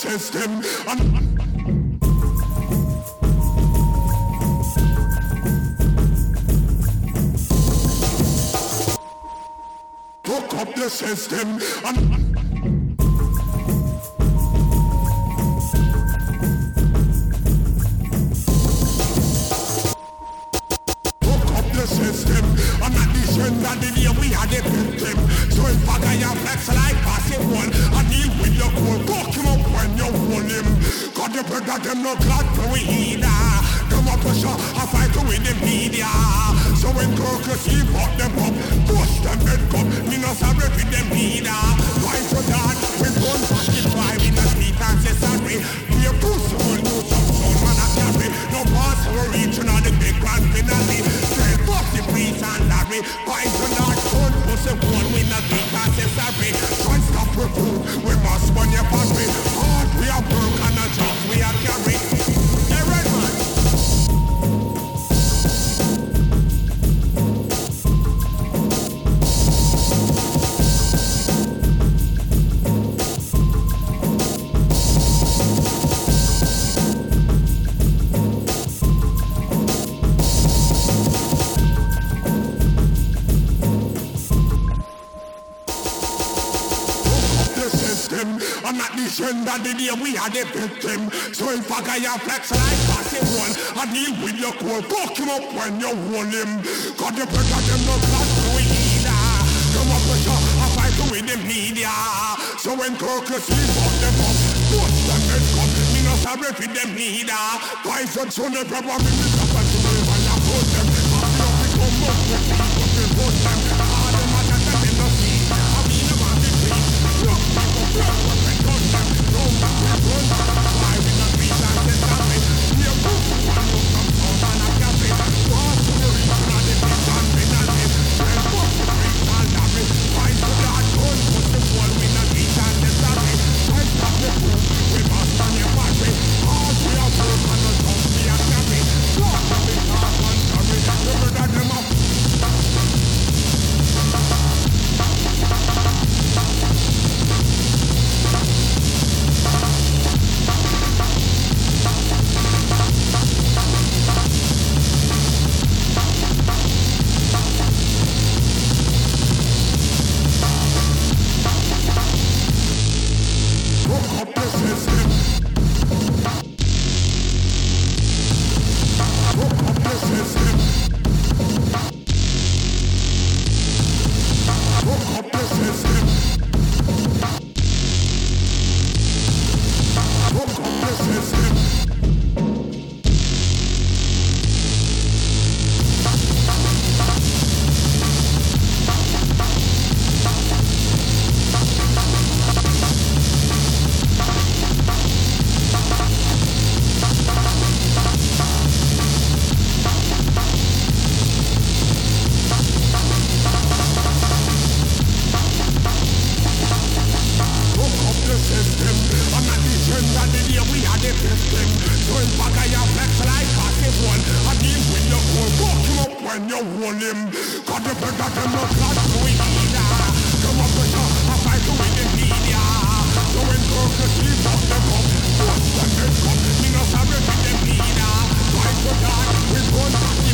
system and fuck up the system and system. I'm not the trend of the day we had a victim. So if I got your flex like passive one, I deal with your core. Fuck him up when you hold him. Got the bread that them no glad for we either. Come up pressure, I fight with the media. So when courtesy fuck them up, push them head cup. Me no sorry with them either. Why for that? We don't pass it by. We no speak and say sorry. We a pussy will do some sound man a carry. No pass for reaching on the big grand finale. The priest and Larry, why do not turn pussy one with a big accessory? Try stop with food, we must burn your battery. Hard we are work and a job we are carry. Yeah, right man. I'm not the trend of the day we had a victim. So if I got your flex like passive one, I deal with your core. Fuck him up when you hold him. Got the bread that them no glad to either. Come up pressure, I fight with the media. So when courtesy fuck them up, push them head come. Me no sorry for them neither. Why so soon the problem in the top and to me when I put them. I feel we come up with people to put them. All the matter that they no see. I mean about the trees. Look, people, look. Why we not be like this happy? We are moving one look from home and a cafe. Cross to the region of the big and penalty. Then fuck the freak and happy. Why to that gun put the wall we not be like this happy? Try stop the food, we must on your battery. All we are work and the top we are happy. Walk the big car and carry. Never that them up. When you hold him, got the bread that them no glad to either. Come up pressure, I fight with the media. So when courtesy fuck them up, push them head come. Me no sorry with them neither. Fight for that, we gon' back